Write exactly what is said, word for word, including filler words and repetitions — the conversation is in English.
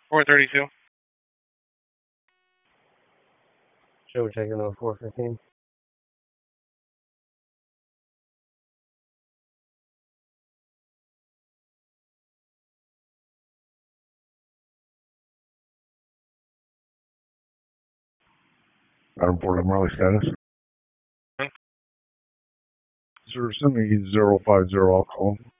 four thirty-two. Show taking on four fifteen. Adam Ford, Marley status. Hmm? Sir, send me zero five zero, I'll call him.